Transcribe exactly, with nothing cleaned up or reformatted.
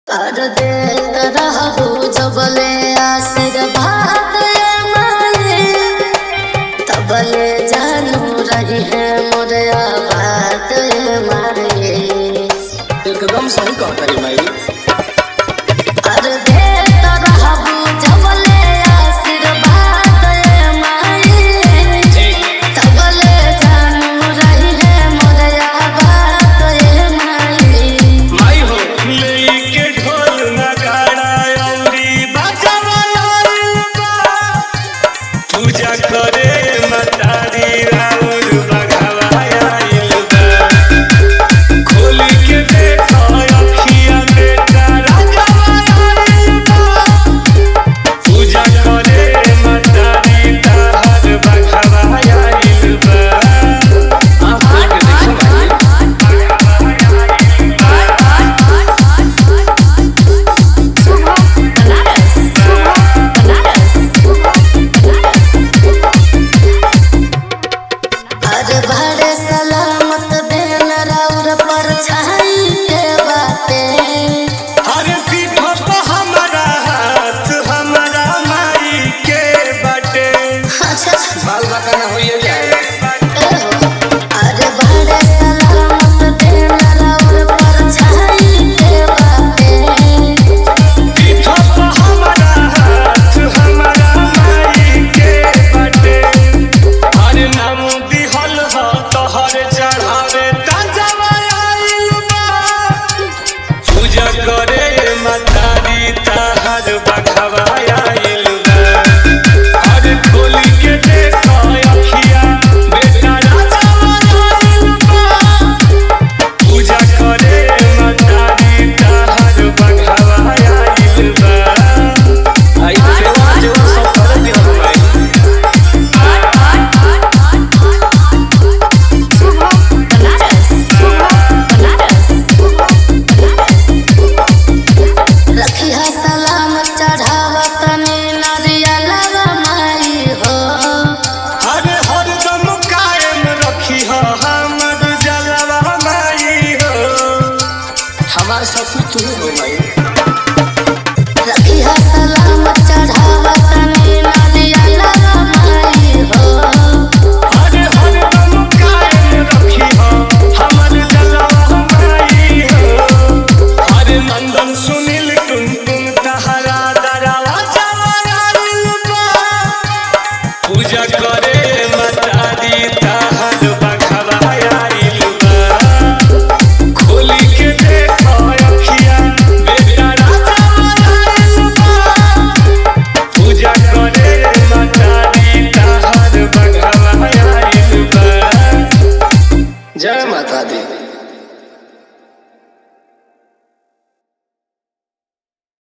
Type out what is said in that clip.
कर दे रहू जबले आशीर्वाद माए तबले जानू रही है मोरे आबाद माए। एकदम सही कहता रे माई। कर दे रहू जबले आशीर्वाद माए तबले जानू रही है मोरे आबाद माए। माई हो लेके ढोल नगाड़ा औरी बाजावा आइबा पूजा करे मतारी राउर बघावा आइलबा खोल के देखो अखिया बेटा राजावा आइलबा पूजा करे मतारी ताहर बघावा आइलबा। आप देख देखो अरे बड़े सलामत देन राउर पर छाई के बाटे। हर पीठ पे हमारा हाथ हमारा माई के बाटे। अच्छा बाल बका ना होइए जाए। अरे बड़े सलामत देन राउर पर छाई के बाटे। पीठ पे हमारा हाथ हमारा माई के बाटे। हर नाम दिहल ह तोहर चढ़ावे ताजवा आइलबा पूजा करे मतारी ताहर बघावा आइलबा। हर खोली के देखो अखिया बेटा राजावा आइलबा पूजा करे मतारी ताहर बघावा आइलबा। आई सेवा जो सब कर दिहल भाई। रखी है सलामत चढ़ावा तनी नारियलवा माई हो। हर हर दम कायम रखी हो हमर जलवा माई हो। हमार सब तू हो माई।